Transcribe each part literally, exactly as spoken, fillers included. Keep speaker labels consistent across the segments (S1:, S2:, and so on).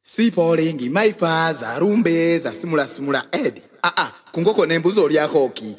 S1: Sipolingi maifa za rumbe za simula simula edi. Ah ah, kungoko nembuzo oliakoki.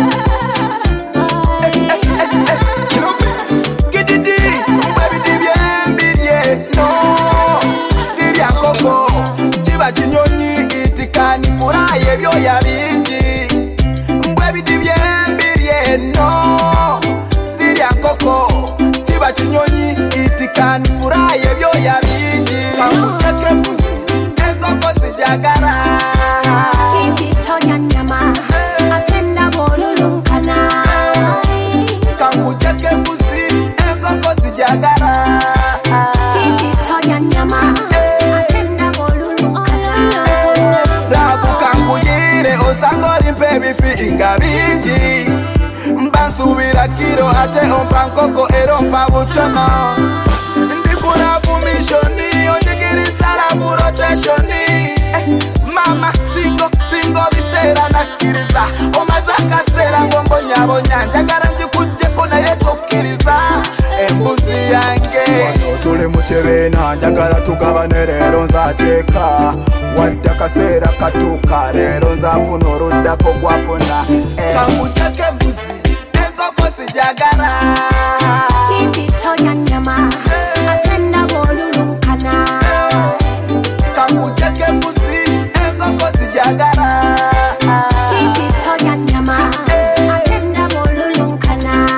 S1: Gididi, baby dibye mbidye no. Siria koko, chiba chinyonyi itikani furaye vyo ya bingi. Baby dibye mbidye no. Siria koko, chiba chinyonyi itikani furaye vyo ya bingi. Kakuteke pusi, ekoko sijagara.
S2: Kiti tonya nyama, atenda bolulunkana.
S1: Kakuteke pusi, ekoko sijagara.
S2: Kiti tonya nyama, atenda bolulunkana.
S1: Rabu kankuyire osangori mpebi fi inga bingi. Mbansubira kiro ate ompa nkoko erompa butono. Ndikura bumishoni ondigiriza rabu rotationi. eh, Mama singo singo bisera nakiriza. Omazaka sera ngombo nyabo nyanja garanji kuje kona yeto kiriza. Embuzi yange tule muchebena njagala tugabane rero nzacheka. Wadaka sera katuka rero nzafuna orudako gwafuna. Kakuteke mbuzi ekoko sijagara.
S2: Kiti tonya nyama, atenda bolulunkana.
S1: Kakuteke mbuzi ekoko sijagara.
S2: Kiti tonya nyama, atenda bolulunkana.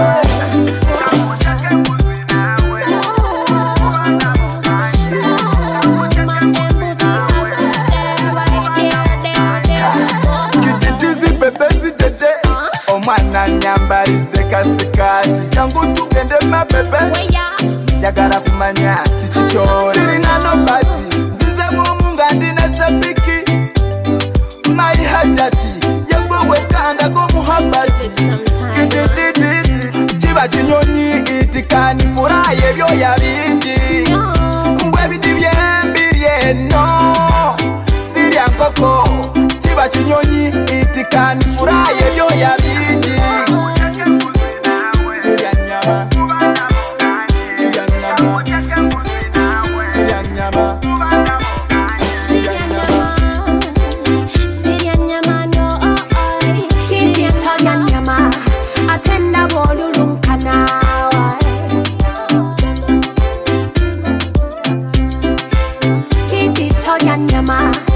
S1: Kititizi pepesi tete omwana nyambalidde kasikati. Jangu tugende mapepe njagala kumanya tikikyoli. Sirina nobati nzize mumu nga ndina sepiki. My hajati yegwe wekanda gomuhabati. Kitititi chiba chinyonyi itikani furaye vyo ya bingi. Mbwe bidibye mbirye no. Siria nkoko chiba chinyonyi itikani furaye vyo ya bingi. Siria nyama, siria nyama, siria nyama.
S2: Siria nyama no oi. Kiti tonya nyama, atenda bolulunkana. Kiti tonya nyama.